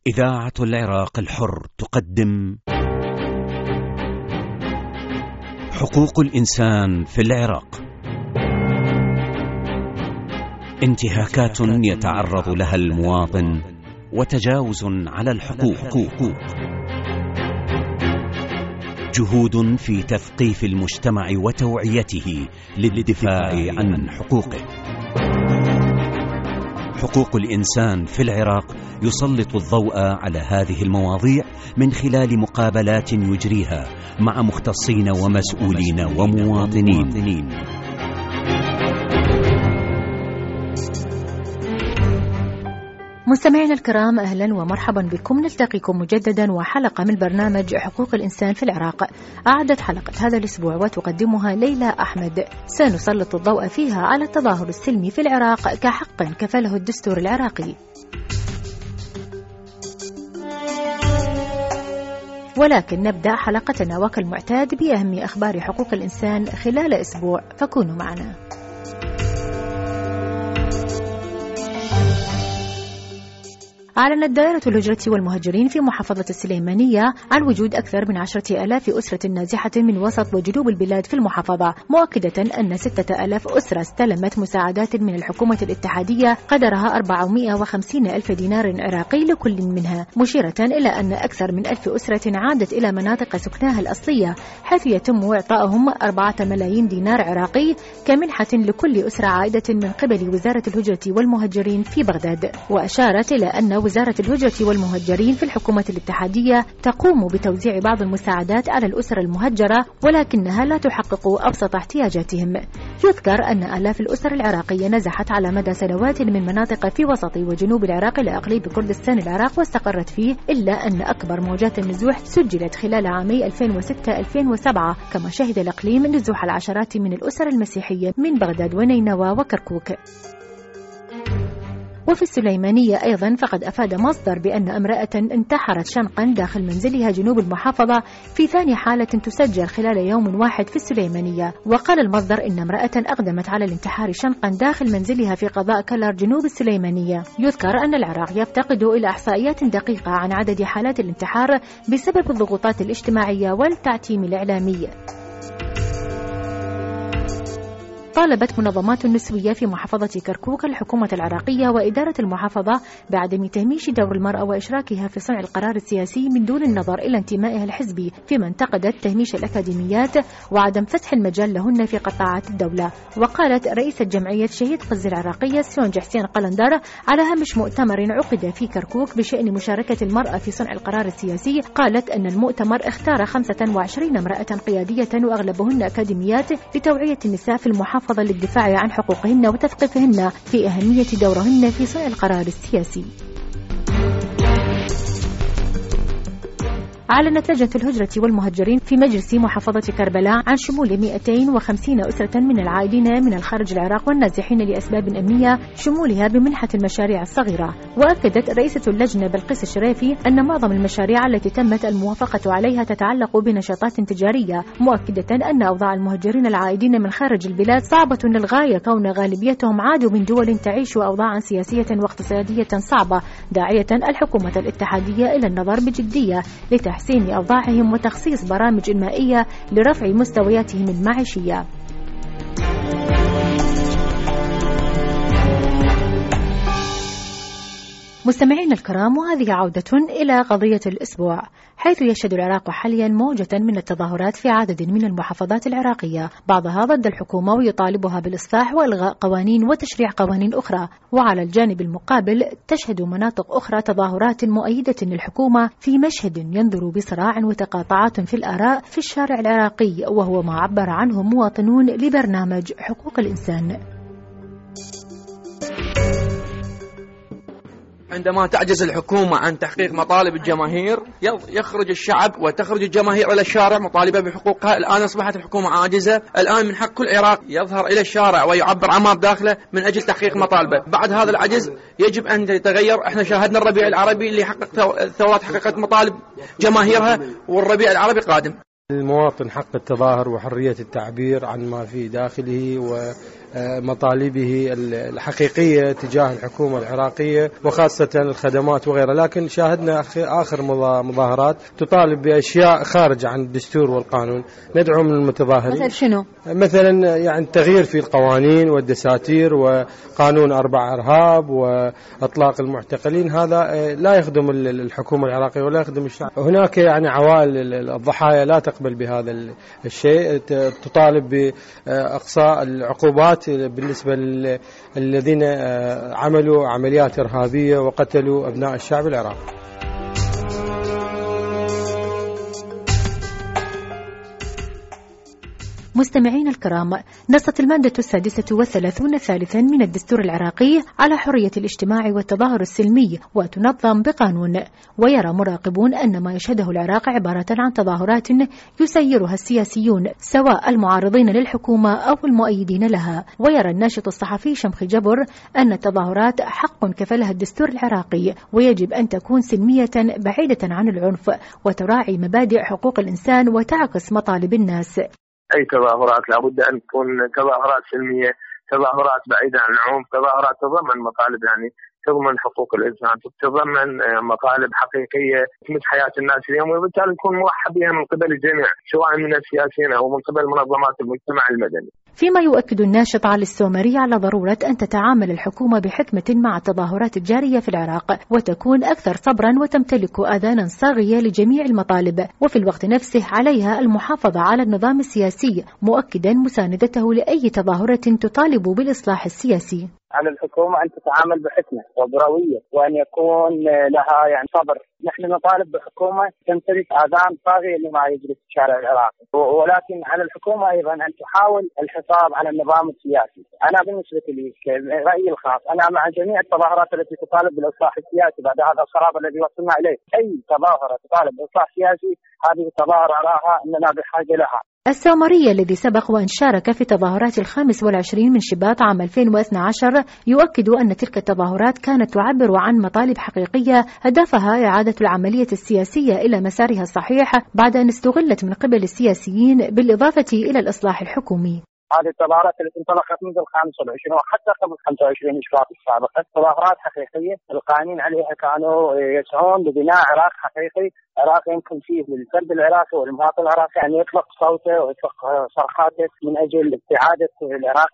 إذاعة العراق الحر تقدم حقوق الإنسان في العراق. انتهاكات يتعرض لها المواطن وتجاوز على الحقوق. جهود في تثقيف المجتمع وتوعيته للدفاع عن حقوقه. حقوق الإنسان في العراق يسلط الضوء على هذه المواضيع من خلال مقابلات يجريها مع مختصين ومسؤولين ومواطنين. مستمعينا الكرام، أهلا ومرحبا بكم. نلتقيكم مجددا وحلقة من برنامج حقوق الإنسان في العراق. أعدت حلقة هذا الأسبوع وتقدمها ليلى أحمد. سنسلط الضوء فيها على التظاهر السلمي في العراق كحق كفله الدستور العراقي. ولكن نبدأ حلقتنا وكالمعتاد بأهم أخبار حقوق الإنسان خلال أسبوع، فكونوا معنا. أعلنت دائرة الهجرة والمهجرين في محافظة السليمانية عن وجود أكثر من 10,000 أسرة نازحة من وسط وجنوب البلاد في المحافظة، مؤكدة أن 6,000 أسرة استلمت مساعدات من الحكومة الاتحادية قدرها 450,000 دينار عراقي لكل منها، مشيرة إلى أن أكثر من 1,000 أسرة عادت إلى مناطق سكناها الأصلية، حيث يتم إعطائهم 4 ملايين دينار عراقي كمنحة لكل أسرة عائدة من قبل وزارة الهجرة والمهجرين في بغداد. وأشارت إلى أن وزارة الهجرة والمهجرين في الحكومة الاتحادية تقوم بتوزيع بعض المساعدات على الأسر المهجرة، ولكنها لا تحقق أبسط احتياجاتهم. يذكر أن آلاف الأسر العراقية نزحت على مدى سنوات من مناطق في وسط وجنوب العراق إلى أقليم كردستان العراق واستقرت فيه، إلا أن أكبر موجات النزوح سجلت خلال عامي 2006-2007، كما شهد الإقليم نزوح العشرات من الأسر المسيحية من بغداد ونينوى وكركوك. وفي السليمانية أيضا فقد أفاد مصدر بأن امرأة انتحرت شنقا داخل منزلها جنوب المحافظة في ثاني حالة تسجل خلال يوم واحد في السليمانية. وقال المصدر إن امرأة أقدمت على الانتحار شنقا داخل منزلها في قضاء كلر جنوب السليمانية. يذكر أن العراق يفتقد إلى إحصائيات دقيقة عن عدد حالات الانتحار بسبب الضغوطات الاجتماعية والتعتيم الإعلامي. طالبت منظمات نسوية في محافظة كركوك الحكومة العراقية وإدارة المحافظة بعدم تهميش دور المرأة وإشراكها في صنع القرار السياسي من دون النظر إلى انتمائها الحزبي، فيما انتقدت تهميش الأكاديميات وعدم فتح المجال لهن في قطاعات الدولة. وقالت رئيسة جمعية شهيد غزة العراقية سونج حسين قلندر على هامش مؤتمر عقد في كركوك بشأن مشاركة المرأة في صنع القرار السياسي، قالت أن المؤتمر اختار 25 امرأة قيادية وأغلبهن أكاديميات لتوعية النساء في المحافظة للدفاع عن حقوقهن وتثقيفهن في أهمية دورهن في صنع القرار السياسي. أعلنت لجنة الهجرة والمهجرين في مجلس محافظة كربلاء عن شمول 250 أسرة من العائدين من الخارج العراق والنازحين لأسباب أمنية، شمولها بمنحة المشاريع الصغيرة. وأكدت رئيسة اللجنة بلقيس الشريفي أن معظم المشاريع التي تمت الموافقة عليها تتعلق بنشاطات تجارية، مؤكدة أن أوضاع المهجرين العائدين من خارج البلاد صعبة للغاية كون غالبيتهم عادوا من دول تعيش أوضاعا سياسية واقتصادية صعبة، داعية الحكومة الاتحادية إلى النظر بجدية لتحسين أوضاعهم وتخصيص برامج إنمائية لرفع مستوياتهم المعيشية. مستمعين الكرام، وهذه عودة إلى قضية الأسبوع، حيث يشهد العراق حاليا موجة من التظاهرات في عدد من المحافظات العراقية، بعضها ضد الحكومة ويطالبها بالإصلاح وإلغاء قوانين وتشريع قوانين أخرى. وعلى الجانب المقابل تشهد مناطق أخرى تظاهرات مؤيدة للحكومة في مشهد ينظر بصراع وتقاطعات في الآراء في الشارع العراقي، وهو ما عبر عنه مواطنون لبرنامج حقوق الإنسان. عندما تعجز الحكومة عن تحقيق مطالب الجماهير يخرج الشعب وتخرج الجماهير إلى الشارع مطالبة بحقوقها. الآن أصبحت الحكومة عاجزة، الآن من حق كل عراقي يظهر إلى الشارع ويعبر عما بداخله من أجل تحقيق مطالبه. بعد هذا العجز يجب أن يتغير. احنا شاهدنا الربيع العربي اللي حقق الثورات، حققت مطالب جماهيرها، والربيع العربي قادم. المواطن حق التظاهر وحرية التعبير عن ما في داخله مطالبه الحقيقية تجاه الحكومة العراقية وخاصة الخدمات وغيرها. لكن شاهدنا آخر مظاهرات تطالب بأشياء خارج عن الدستور والقانون. ندعو من المتظاهرين مثل شنو؟ مثلا يعني التغيير في القوانين والدساتير وقانون 4 إرهاب وإطلاق المعتقلين. هذا لا يخدم الحكومة العراقية ولا يخدم الشعب. هناك يعني عوائل الضحايا لا تقبل بهذا الشيء، تطالب بإقصاء العقوبات بالنسبة للذين عملوا عمليات إرهابية وقتلوا أبناء الشعب العراقي. مستمعين الكرام، نصت المادة 36 ثالثا من الدستور العراقي على حرية الاجتماع والتظاهر السلمي وتنظم بقانون. ويرى مراقبون أن ما يشهده العراق عبارة عن تظاهرات يسيرها السياسيون سواء المعارضين للحكومة أو المؤيدين لها. ويرى الناشط الصحفي شمخي جبر أن التظاهرات حق كفلها الدستور العراقي ويجب أن تكون سلمية بعيدة عن العنف وتراعي مبادئ حقوق الإنسان وتعكس مطالب الناس. أي تظاهرات لابد أن تكون تظاهرات سلمية، تظاهرات بعيدة عن العنف، تظاهرات تضمن مطالب يعني تضمن حقوق الإنسان، تتضمن مطالب حقيقية تمس حياة الناس اليوم، وبالتالي تكون مرحب بها من قبل الجميع سواء من السياسيين أو من قبل منظمات المجتمع المدني. فيما يؤكد الناشط علي السومري على ضرورة أن تتعامل الحكومة بحكمة مع التظاهرات الجارية في العراق وتكون أكثر صبرا وتمتلك آذانا صاغية لجميع المطالب، وفي الوقت نفسه عليها المحافظة على النظام السياسي، مؤكدا مساندته لأي تظاهرة تطالب بالإصلاح السياسي. على الحكومة أن تتعامل بحكمة وبروية وأن يكون لها يعني صبر. نحن نطالب بحكومة تمتلك آذان صاغية لما يجري في الشارع العراقي، ولكن على الحكومة أيضا أن تحاول الحفاظ على النظام السياسي. أنا بالنسبة لي رأيي الخاص أنا مع جميع التظاهرات التي تطالب بالإصلاح السياسي بعد هذا الخراب الذي وصلنا إليه. أي تظاهرة تطالب بالإصلاح السياسي هذه التظاهرة أراها أننا بحاجة لها. السومري الذي سبق وأن شارك في تظاهرات 25 من شباط عام 2012 يؤكد أن تلك التظاهرات كانت تعبر عن مطالب حقيقية هدفها إعادة العملية السياسية إلى مسارها الصحيح بعد أن استغلت من قبل السياسيين بالإضافة إلى الإصلاح الحكومي. هذه التظاهرات التي انطلقت منذ 25 وحتى قبل 25 شباط السابقة تظاهرات حقيقية القائمين عليها كانوا يسعون لبناء عراق حقيقي، عراق يمكن فيه للفرد العراقي والمواطن العراقي أن يطلق صوته ويطلق صرخاته من أجل استعادة العراق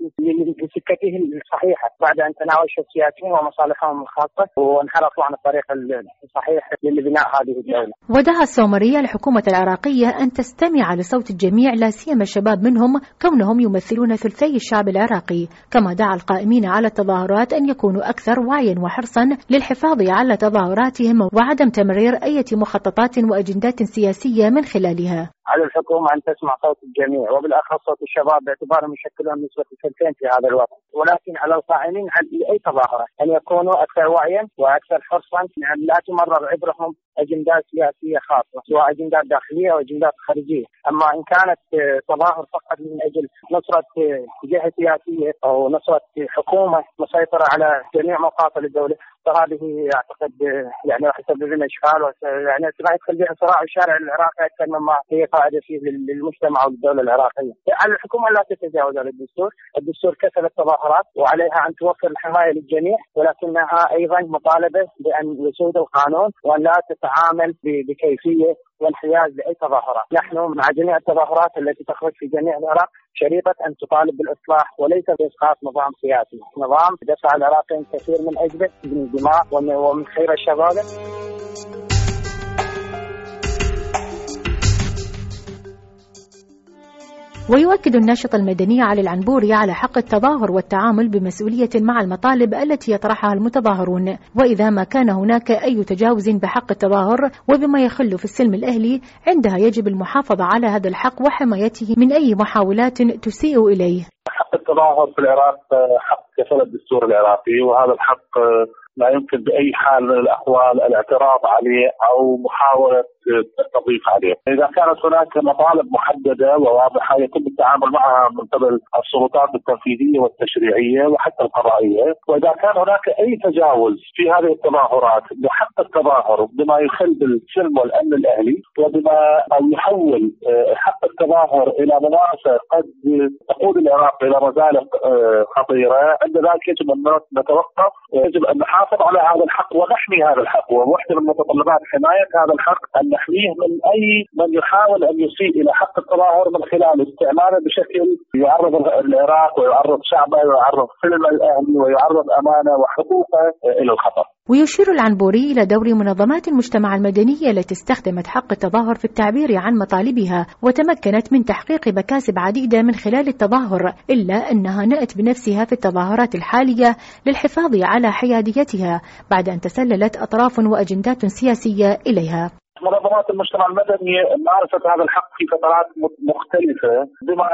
لسكته الصحيحة بعد أن تناوش السياسيين ومصالحهم الخاصة وانحرفوا عن الطريق الصحيح لبناء هذه الدولة. ودعا السومري الحكومة العراقية أن تستمع لصوت الجميع لا سيما الشباب منهم كونهم يمثلون ثلثي الشعب العراقي، كما دعا القائمين على التظاهرات أن يكونوا أكثر وعيا وحرصا للحفاظ على تظاهراتهم وعدم تمرير أي مخططات وأجندات سياسية من خلالها. على الحكومة أن تسمع صوت الجميع وبالأخص صوت الشباب باعتبارهم يشكلون نسبة الثلثين في هذا الوقت، ولكن على القائمين على أي تظاهرة أن يكونوا أكثر وعيا وأكثر حرصا، يعني لا تمرر عبرهم أجندات سياسية خاصة سواء أجندات داخلية أو أجندات خارجية. أما إن كانت تظاهر فقط من أجل نصرة جهة سياسية أو نصرة حكومة مسيطرة على جميع مفاصل الدولة فهذه أعتقد يعني راح تسبب لنا إشكال يعني راح يدخل بها صراع الشارع العراقي أكثر مما هي قاعدة فيه للمجتمع والدولة العراقية. على الحكومة لا تتجاوز على الدستور كسب التظاهرات وعليها أن توفر الحماية للجميع، ولكنها أيضا مطالبة بأن يسود القانون وأن لا تتعامل بكيفية وانحياز لأي تظاهرات. نحن مع جميع التظاهرات التي تخرج في جميع العراق شريطة أن تطالب بالإصلاح وليس بإسقاط نظام سياسي، نظام دفع العراقيين كثير من أجله من الدماء ومن خير الشباب. ويؤكد الناشط المدني علي العنبوري على حق التظاهر والتعامل بمسؤولية مع المطالب التي يطرحها المتظاهرون، وإذا ما كان هناك أي تجاوز بحق التظاهر وبما يخل في السلم الأهلي عندها يجب المحافظة على هذا الحق وحمايته من أي محاولات تسيء إليه. حق التظاهر في العراق حق كفل الدستور العراقي، وهذا الحق لا يمكن بأي حال من الأحوال الاعتراض عليه أو محاولة التضييق عليه. إذا كانت هناك مطالب محددة وواضحة يتم التعامل معها من قبل السلطات التنفيذية والتشريعية وحتى القضائية، وإذا كان هناك أي تجاوز في هذه التظاهرات بحق التظاهر بما يخل بالسلم والأمن الأهلي وبما يحول حق التظاهر إلى ممارسة قد تقود العراق العراق إلى مزالق خطيرة. عند ذلك يجب أن نتوقف، ويجب أن نحافظ على هذا الحق ونحمي هذا الحق، وواحدة من متطلبات حماية هذا الحق أن نحميه من أي من يحاول أن يسيء إلى حق التظاهر من خلال استعماله بشكل يعرض العراق ويعرض شعبه ويعرض سلم الأهلي ويعرض أمانه وحقوقه إلى الخطر. ويشير العنبوري إلى دور منظمات المجتمع المدني التي استخدمت حق التظاهر في التعبير عن مطالبها وتمكنت من تحقيق مكاسب عديدة من خلال التظاهر، إلا أنها نأت بنفسها في التظاهرات الحالية للحفاظ على حياديتها بعد أن تسللت أطراف وأجندات سياسية إليها. منظمات المجتمع المدني مارست هذا الحق في فترات مختلفة بما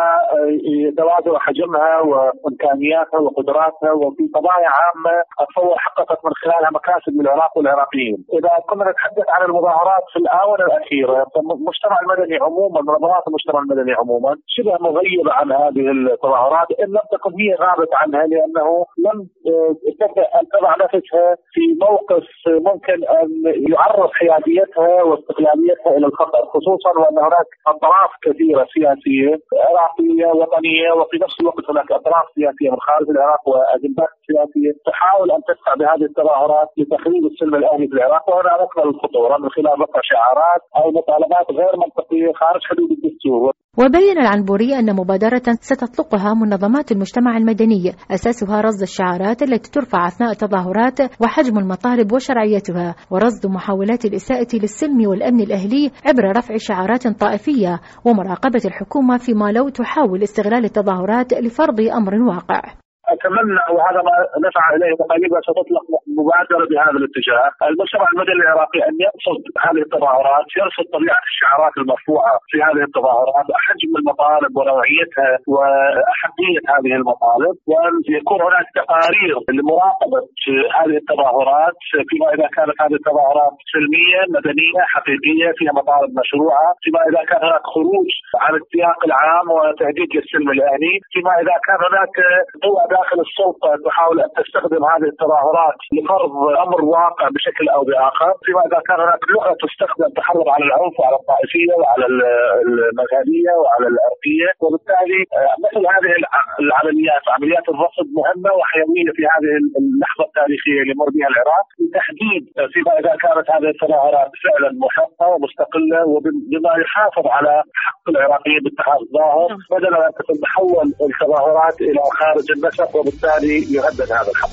يتوازن حجمها وإمكانياتها وقدراتها، وفي قضايا عامة أتصور حققت من خلالها مكاسب للعراق والعراقيين. إذا كنا نتحدث عن المظاهرات في الآونة الأخيرة، فالمجتمع المدني عموما، منظمات المجتمع المدني عموما شبه مغيبة عن هذه التظاهرات، إن لم تكن هي غابت عنها، لأنه لم تستطع أن تضع نفسها في موقف ممكن أن يعرض حياديتها واستقلاليتها إلى الخطر، خصوصا وأن هناك أطراف كثيرة سياسية عراقية وطنية، وفي نفس الوقت هناك أطراف سياسية من خارج العراق وأجندات سياسية تحاول أن تدفع بهذه التظاهرات لتخريب السلم الأهلي في العراق. وهنا نقبل الخطورة من خلال رفع شعارات أو مطالبات غير منطقية خارج حدود الدستور. وبين العنبوري أن مبادرة ستطلقها منظمات المجتمع المدني أساسها رصد الشعارات التي ترفع أثناء التظاهرات وحجم المطالب وشرعيتها، ورصد محاولات الإساءة للسلم والأمن الأهلي عبر رفع شعارات طائفية، ومراقبة الحكومة فيما لو تحاول استغلال التظاهرات لفرض أمر واقع. أتمنى وهذا ما نسعى إليه وغالبا ستطلق مبادرة بهذا الاتجاه. المجتمع المدني العراقي أن يرصد هذه التظاهرات، يرصد طبيعة الشعارات المرفوعة في هذه التظاهرات، حجم المطالب ونوعيتها وأحدية هذه المطالب، وأن يكون هناك تقارير لمراقبة هذه التظاهرات فيما إذا كانت هذه التظاهرات سلمية مدنية حقيقية فيها مطالب مشروعة، فيما إذا كان هناك خروج عن السياق العام وتهديد للسلم الأهلي، فيما إذا كان هناك قوى داخل السلطة تحاول أن تستخدم هذه التظاهرات لفرض أمر واقع بشكل أو بآخر، فيما إذا كان هناك لغة تستخدم تحرض على العنف وعلى الطائفية وعلى المذهبية وعلى العرقية. وبالتالي مثل هذه العمليات، عمليات الرصد مهمة وحيوية في هذه اللحظة التاريخية اللي مر بها العراق، لتحديد فيما إذا كانت هذه التظاهرات فعلا محقة ومستقلة وبما يحافظ على حق العراقيين باتخاذ ظاهر، بدل أن تتحول التظاهرات إلى خارج النسق وبالتالي يهدد هذا الحق.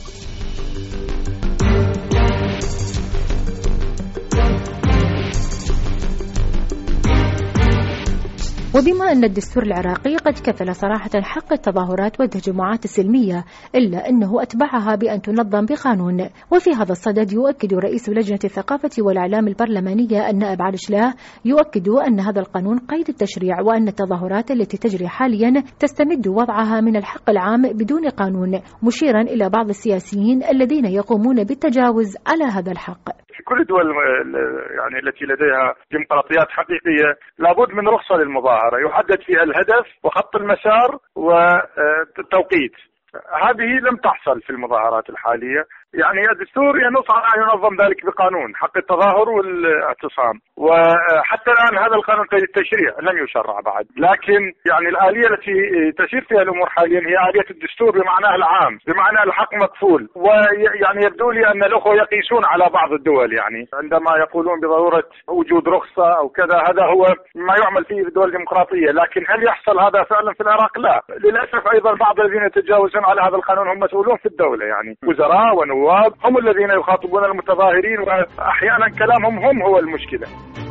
وبما أن الدستور العراقي قد كفل صراحة حق التظاهرات والتجمعات السلمية، إلا أنه أتبعها بأن تنظم بقانون. وفي هذا الصدد يؤكد رئيس لجنة الثقافة والإعلام البرلمانية النائب علي شلاه يؤكد أن هذا القانون قيد التشريع، وأن التظاهرات التي تجري حاليا تستمد وضعها من الحق العام بدون قانون، مشيرا إلى بعض السياسيين الذين يقومون بالتجاوز على هذا الحق. في كل الدول يعني التي لديها ديمقراطيات حقيقية لابد من رخصة للمظاهرة يحدد فيها الهدف وخط المسار والتوقيت. هذه لم تحصل في المظاهرات الحالية. يعني الدستور ينص على أن ينظم ذلك بقانون حق التظاهر والاعتصام، وحتى الآن هذا القانون قيد التشريع لم يشرع بعد. لكن يعني الآلية التي تسير فيها الأمور حاليا هي آلية الدستور بمعناه العام، بمعنى الحق مكفول. ويعني يبدو لي أن الأخوة يقيسون على بعض الدول، يعني عندما يقولون بضرورة وجود رخصة أو كذا، هذا هو ما يعمل فيه في الدول الديمقراطية. لكن هل يحصل هذا فعلا في العراق؟ لا، للأسف. أيضا بعض الذين يتجاوزون على هذا القانون هم مسؤولون في الدولة، يعني وزراء ونواب هم الذين يخاطبون المتظاهرين، وأحيانا كلامهم هو المشكلة.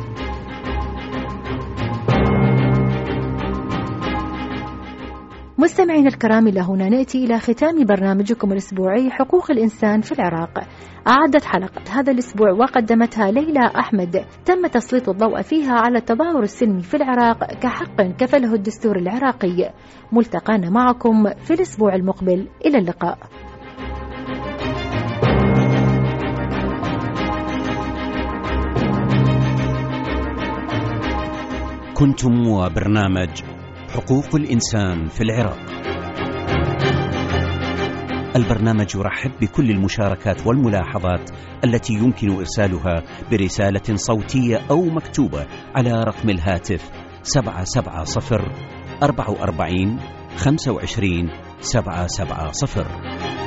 مستمعين الكرام، إلى هنا نأتي إلى ختام برنامجكم الأسبوعي حقوق الإنسان في العراق. أعدت حلقة هذا الأسبوع وقدمتها ليلى أحمد، تم تسليط الضوء فيها على التظاهر السلمي في العراق كحق كفله الدستور العراقي. ملتقانا معكم في الأسبوع المقبل، إلى اللقاء. كنتم وبرنامج حقوق الإنسان في العراق. البرنامج يرحب بكل المشاركات والملاحظات التي يمكن إرسالها برسالة صوتية أو مكتوبة على رقم الهاتف 770 44 25 770.